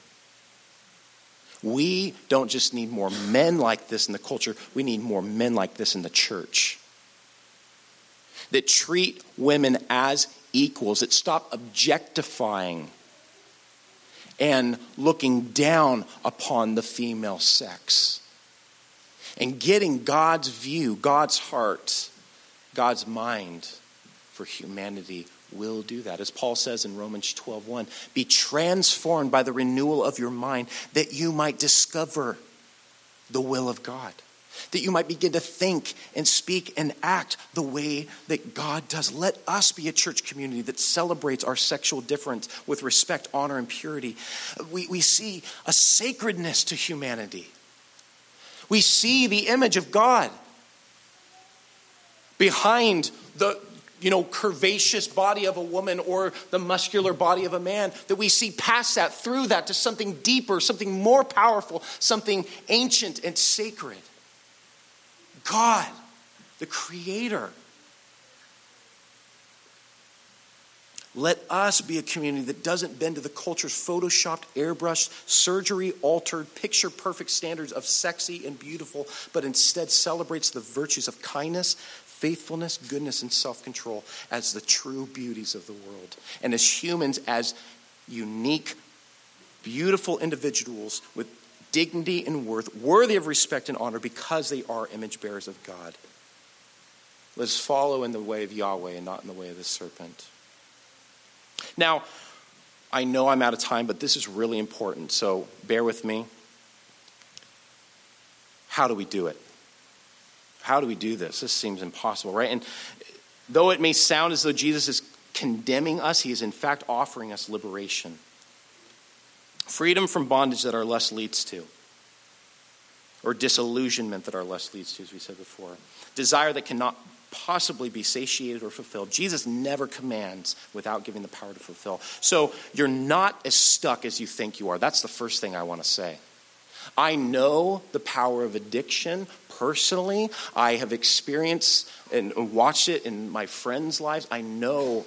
We don't just need more men like this in the culture. We need more men like this in the church that treat women as equals, that stop objectifying and looking down upon the female sex and getting God's view, God's heart, God's mind for humanity will do that. As Paul says in Romans 12:1, be transformed by the renewal of your mind that you might discover the will of God, that you might begin to think and speak and act the way that God does. Let us be a church community that celebrates our sexual difference with respect, honor, and purity. We see a sacredness to humanity. We see the image of God behind the curvaceous body of a woman or the muscular body of a man, that we see past that, through that, to something deeper, something more powerful, something ancient and sacred. God, the Creator. Let us be a community that doesn't bend to the culture's photoshopped, airbrushed, surgery-altered, picture-perfect standards of sexy and beautiful, but instead celebrates the virtues of kindness, faithfulness, goodness, and self-control as the true beauties of the world. And as humans, as unique, beautiful individuals with dignity and worth, worthy of respect and honor because they are image bearers of God. Let us follow in the way of Yahweh and not in the way of the serpent. Now, I know I'm out of time, but this is really important, so bear with me. How do we do it? How do we do this? This seems impossible, right? And though it may sound as though Jesus is condemning us, he is in fact offering us liberation. Freedom from bondage that our lust leads to. Or disillusionment that our lust leads to, as we said before. Desire that cannot possibly be satiated or fulfilled. Jesus never commands without giving the power to fulfill. So you're not as stuck as you think you are. That's the first thing I want to say. I know the power of addiction personally. I have experienced and watched it in my friends' lives. I know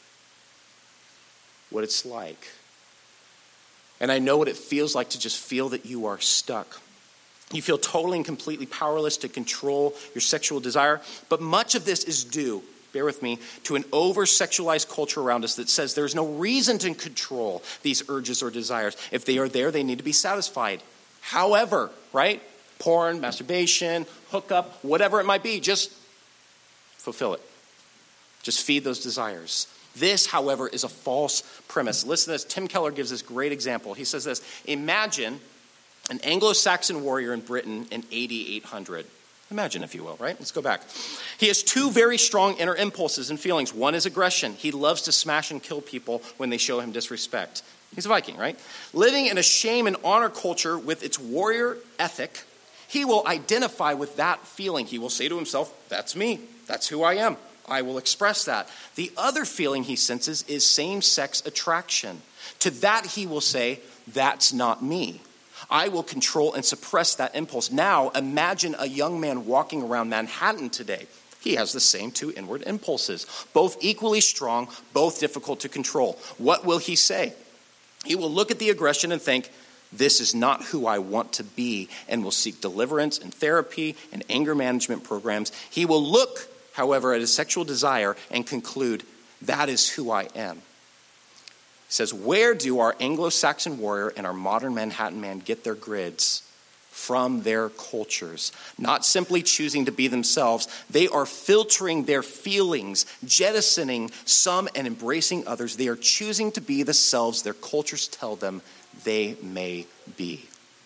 what it's like. And I know what it feels like to just feel that you are stuck. You feel totally and completely powerless to control your sexual desire. But much of this is due, bear with me, to an over-sexualized culture around us that says there's no reason to control these urges or desires. If they are there, they need to be satisfied. However, right? Porn, masturbation, hookup, whatever it might be, just fulfill it. Just feed those desires. This, however, is a false premise. Listen to this. Tim Keller gives this great example. He says this: imagine an Anglo-Saxon warrior in Britain in AD 800. Imagine, if you will, right? Let's go back. He has two very strong inner impulses and feelings. One is aggression. He loves to smash and kill people when they show him disrespect. He's a Viking, right? Living in a shame and honor culture with its warrior ethic, he will identify with that feeling. He will say to himself, that's me. That's who I am. I will express that. The other feeling he senses is same-sex attraction. To that he will say, that's not me. I will control and suppress that impulse. Now, imagine a young man walking around Manhattan today. He has the same two inward impulses, both equally strong, both difficult to control. What will he say? He will look at the aggression and think, this is not who I want to be, and will seek deliverance and therapy and anger management programs. He will look, however, at his sexual desire and conclude, that is who I am. He says, where do our Anglo-Saxon warrior and our modern Manhattan man get their grids? From their cultures. Not simply choosing to be themselves, they are filtering their feelings, jettisoning some and embracing others. They are choosing to be the selves their cultures tell them they may be.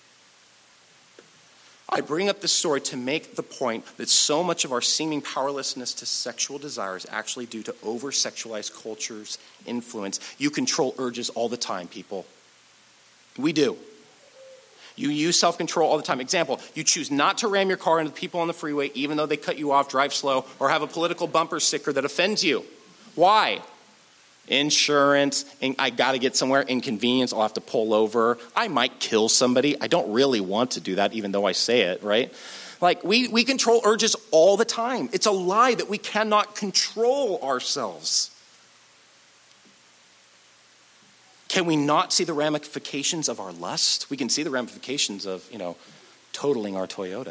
I bring up this story to make the point that so much of our seeming powerlessness to sexual desire is actually due to over-sexualized culture's influence. You control urges all the time, people. We do. You use self-control all the time. Example, you choose not to ram your car into people on the freeway even though they cut you off, drive slow, or have a political bumper sticker that offends you. Why? Insurance, I got to get somewhere, inconvenience, I'll have to pull over. I might kill somebody. I don't really want to do that even though I say it, right? Like we control urges all the time. It's a lie that we cannot control ourselves. Can we not see the ramifications of our lust? We can see the ramifications of, totaling our Toyota.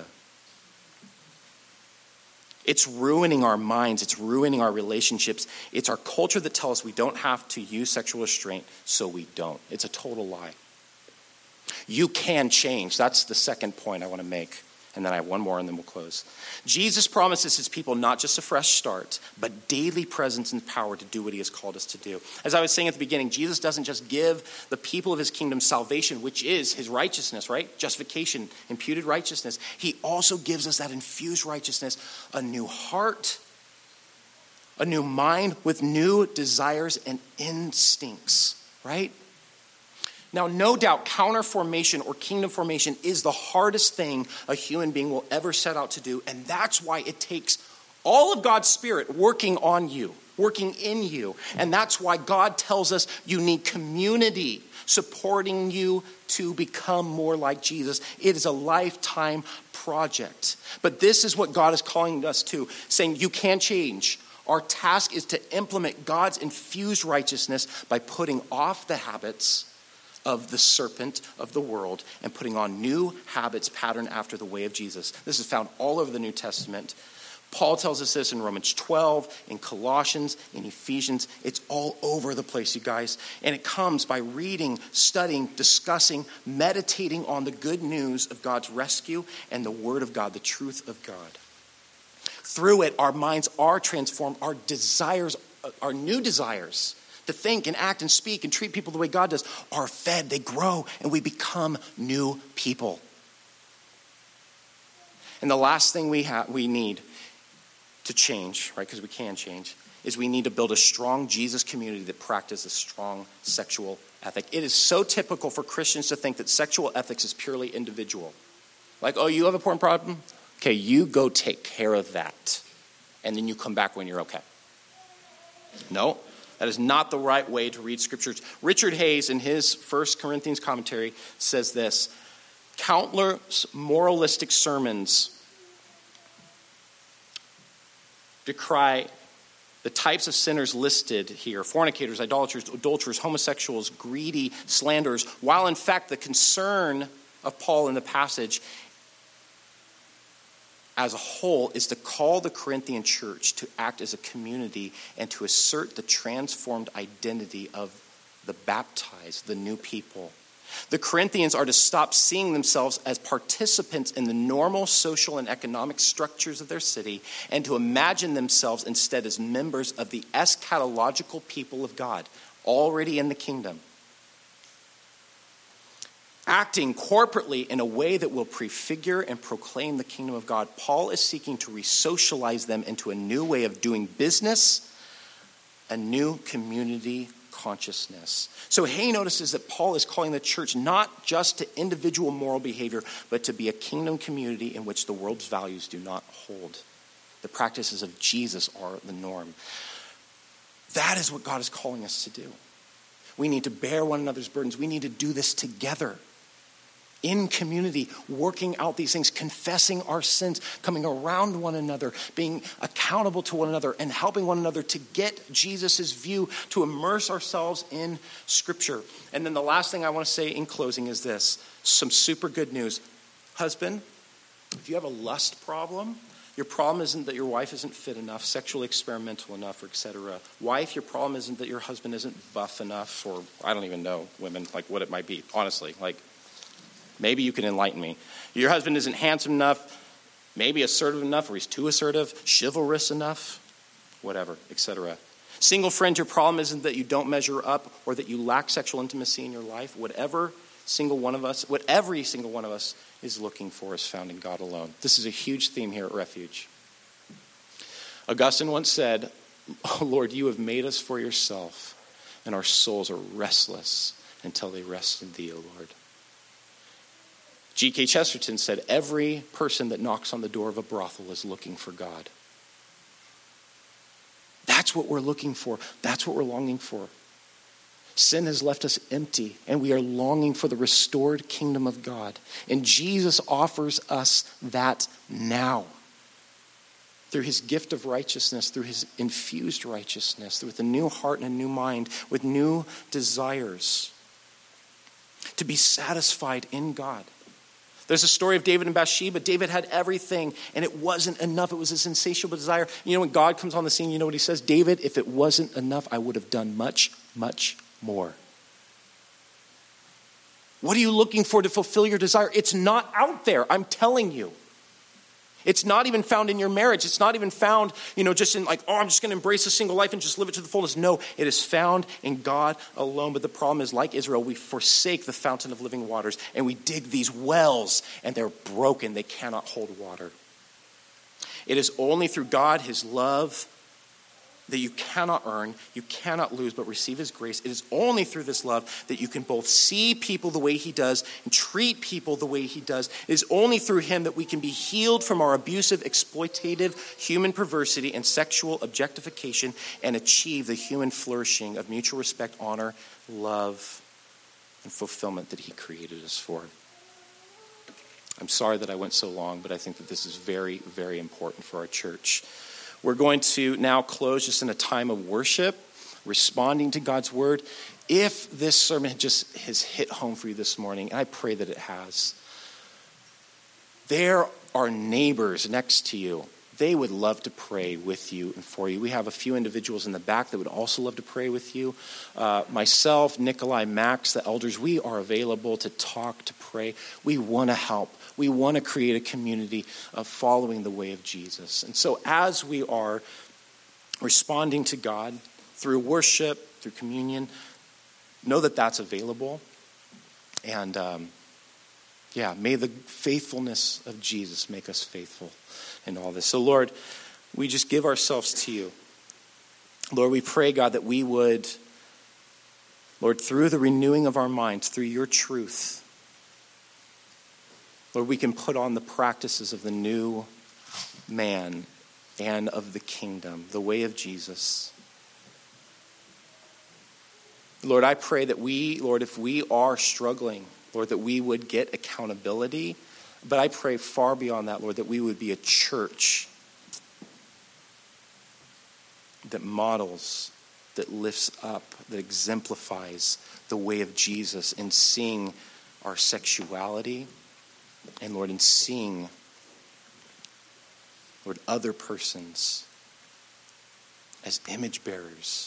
It's ruining our minds. It's ruining our relationships. It's our culture that tells us we don't have to use sexual restraint, so we don't. It's a total lie. You can change. That's the second point I want to make. And then I have one more and then we'll close. Jesus promises his people not just a fresh start, but daily presence and power to do what he has called us to do. As I was saying at the beginning, Jesus doesn't just give the people of his kingdom salvation, which is his righteousness, right? Justification, imputed righteousness. He also gives us that infused righteousness, a new heart, a new mind with new desires and instincts, right? Now, no doubt, counter formation or kingdom formation is the hardest thing a human being will ever set out to do. And that's why it takes all of God's Spirit working on you, working in you. And that's why God tells us you need community supporting you to become more like Jesus. It is a lifetime project. But this is what God is calling us to, saying you can change. Our task is to implement God's infused righteousness by putting off the habits of the serpent of the world and putting on new habits patterned after the way of Jesus. This is found all over the New Testament. Paul tells us this in Romans 12, in Colossians, in Ephesians. It's all over the place, you guys. And it comes by reading, studying, discussing, meditating on the good news of God's rescue and the word of God, the truth of God. Through it, our minds are transformed. Our desires, our new desires, to think and act and speak and treat people the way God does, are fed, they grow, and we become new people. And the last thing we need to change, right, because we can change, is we need to build a strong Jesus community that practices a strong sexual ethic. It is so typical for Christians to think that sexual ethics is purely individual. Like, oh, you have a porn problem? Okay, you go take care of that. And then you come back when you're okay. No. That is not the right way to read scriptures. Richard Hayes, in his 1 Corinthians commentary, says this: countless moralistic sermons decry the types of sinners listed here: fornicators, idolaters, adulterers, homosexuals, greedy, slanderers, while in fact the concern of Paul in the passage as a whole is to call the Corinthian church to act as a community and to assert the transformed identity of the baptized, the new people. The Corinthians are to stop seeing themselves as participants in the normal social and economic structures of their city and to imagine themselves instead as members of the eschatological people of God, already in the kingdom. acting corporately in a way that will prefigure and proclaim the kingdom of God. Paul is seeking to re-socialize them into a new way of doing business, a new community consciousness. So Hay notices that Paul is calling the church not just to individual moral behavior, but to be a kingdom community in which the world's values do not hold. The practices of Jesus are the norm. That is what God is calling us to do. We need to bear one another's burdens. We need to do this together in community, working out these things, confessing our sins, coming around one another, being accountable to one another, and helping one another to get Jesus' view, to immerse ourselves in Scripture. And then the last thing I want to say in closing is this, some super good news. Husband, if you have a lust problem, your problem isn't that your wife isn't fit enough, sexually experimental enough, or etc. Wife, your problem isn't that your husband isn't buff enough, or I don't even know, women, like what it might be, honestly, like maybe you can enlighten me. Your husband isn't handsome enough, maybe assertive enough, or he's too assertive, chivalrous enough, whatever, etc. Single friend, your problem isn't that you don't measure up or that you lack sexual intimacy in your life. What every single one of us is looking for is found in God alone. This is a huge theme here at Refuge. Augustine once said, "Oh Lord, you have made us for yourself, and our souls are restless until they rest in thee, O Lord." G.K. Chesterton said, "Every person that knocks on the door of a brothel is looking for God." That's what we're looking for. That's what we're longing for. Sin has left us empty, and we are longing for the restored kingdom of God. And Jesus offers us that now. Through his gift of righteousness, through his infused righteousness, with a new heart and a new mind, with new desires. To be satisfied in God. There's a story of David and Bathsheba. David had everything, and it wasn't enough. It was this insatiable desire. You know, when God comes on the scene, you know what he says? David, if it wasn't enough, I would have done much, much more. What are you looking for to fulfill your desire? It's not out there, I'm telling you. It's not even found in your marriage. It's not even found, just in I'm just going to embrace a single life and just live it to the fullness. No, it is found in God alone. But the problem is, like Israel, we forsake the fountain of living waters and we dig these wells and they're broken. They cannot hold water. It is only through God, his love, that you cannot earn, you cannot lose, but receive his grace. It is only through this love that you can both see people the way he does and treat people the way he does. It is only through him that we can be healed from our abusive, exploitative human perversity and sexual objectification and achieve the human flourishing of mutual respect, honor, love, and fulfillment that he created us for. I'm sorry that I went so long, but I think that this is very, very important for our church. We're going to now close just in a time of worship, responding to God's word. If this sermon has hit home for you this morning, and I pray that it has, there are neighbors next to you. They would love to pray with you and for you. We have a few individuals in the back that would also love to pray with you. Myself, Nikolai, Max, the elders, we are available to talk, to pray. We want to help. We want to create a community of following the way of Jesus. And so as we are responding to God through worship, through communion, know that that's available. And may the faithfulness of Jesus make us faithful in all this. So Lord, we just give ourselves to you. Lord, we pray, God, that we would, Lord, through the renewing of our minds, through your truth, Lord, we can put on the practices of the new man and of the kingdom, the way of Jesus. Lord, I pray that we, Lord, if we are struggling, Lord, that we would get accountability. But I pray far beyond that, Lord, that we would be a church that models, that lifts up, that exemplifies the way of Jesus in seeing our sexuality and, Lord, in seeing, Lord, other persons as image bearers.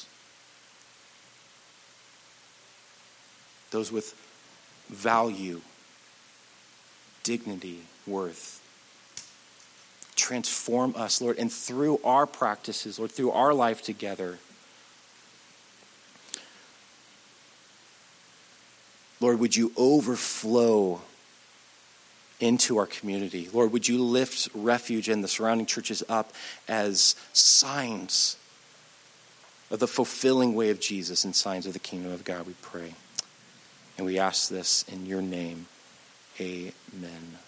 Those with value, dignity, worth. Transform us, Lord, and through our practices, Lord, through our life together, Lord, would you overflow into our community? Lord, would you lift Refuge and the surrounding churches up as signs of the fulfilling way of Jesus and signs of the kingdom of God, we pray. And we ask this in your name. Amen.